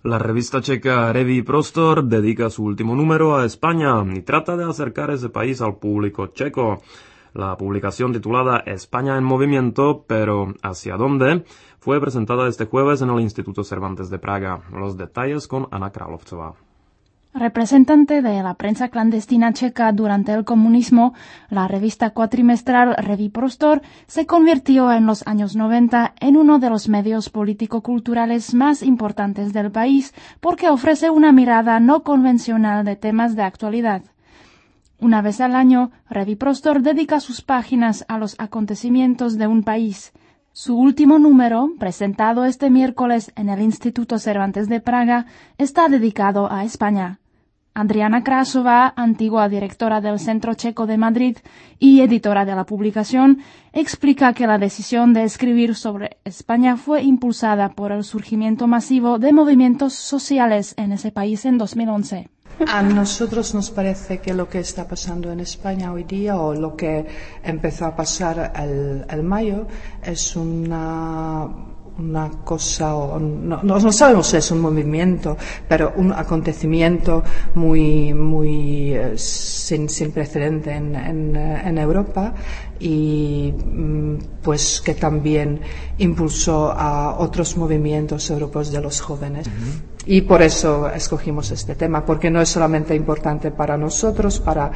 La revista checa Revý Prostor dedica su último número a España y trata de acercar ese país al público checo. La publicación titulada España en movimiento, pero ¿hacia dónde?, fue presentada este jueves en el Instituto Cervantes de Praga. Los detalles con Anna Královcová. Representante de la prensa clandestina checa durante el comunismo, la revista cuatrimestral Revý Prostor se convirtió en los años 90 en uno de los medios político-culturales más importantes del país porque ofrece una mirada no convencional de temas de actualidad. Una vez al año, Revý Prostor dedica sus páginas a los acontecimientos de un país. Su último número, presentado este miércoles en el Instituto Cervantes de Praga, está dedicado a España. Adriana Krásová, antigua directora del Centro Checo de Madrid y editora de la publicación, explica que la decisión de escribir sobre España fue impulsada por el surgimiento masivo de movimientos sociales en ese país en 2011. A nosotros nos parece que lo que está pasando en España hoy día, o lo que empezó a pasar el mayo, es una cosa, o no sabemos si es un movimiento, pero un acontecimiento muy sin precedente en Europa, y pues que también impulsó a otros movimientos europeos de los jóvenes. Y por eso escogimos este tema, porque no es solamente importante para nosotros, para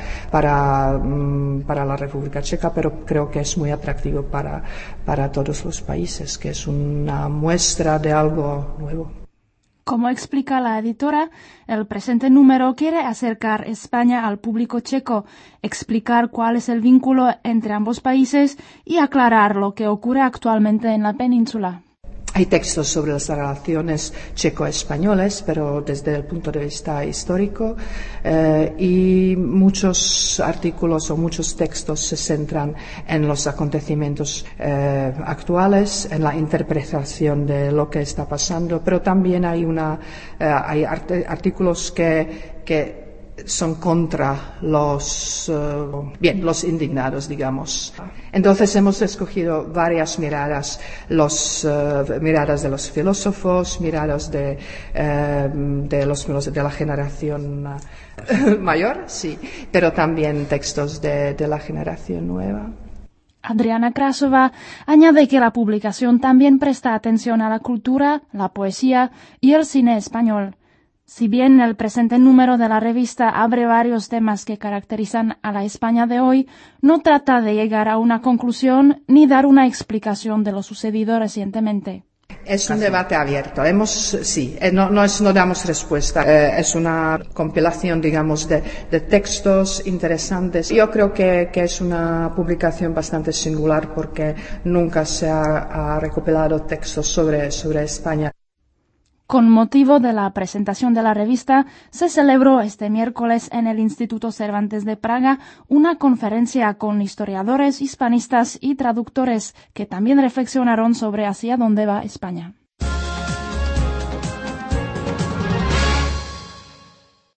la República Checa, pero creo que es muy atractivo para todos los países, que es una muestra de algo nuevo. Como explica la editora, el presente número quiere acercar España al público checo, explicar cuál es el vínculo entre ambos países y aclarar lo que ocurre actualmente en la península. Hay textos sobre las relaciones checo-españoles, pero desde el punto de vista histórico, y muchos artículos o muchos textos se centran en los acontecimientos actuales, en la interpretación de lo que está pasando, pero también hay artículos que son contra los indignados, digamos. Entonces hemos escogido varias miradas, miradas de los filósofos, miradas de la generación mayor, sí, pero también textos de la generación nueva. Adriana Krásová añade que la publicación también presta atención a la cultura, la poesía y el cine español. Si bien el presente número de la revista abre varios temas que caracterizan a la España de hoy, no trata de llegar a una conclusión ni dar una explicación de lo sucedido recientemente. Es un debate abierto. No damos respuesta. Es una compilación, digamos, de textos interesantes. Yo creo que es una publicación bastante singular porque nunca se ha recopilado textos sobre España. Con motivo de la presentación de la revista, se celebró este miércoles en el Instituto Cervantes de Praga una conferencia con historiadores, hispanistas y traductores que también reflexionaron sobre hacia dónde va España.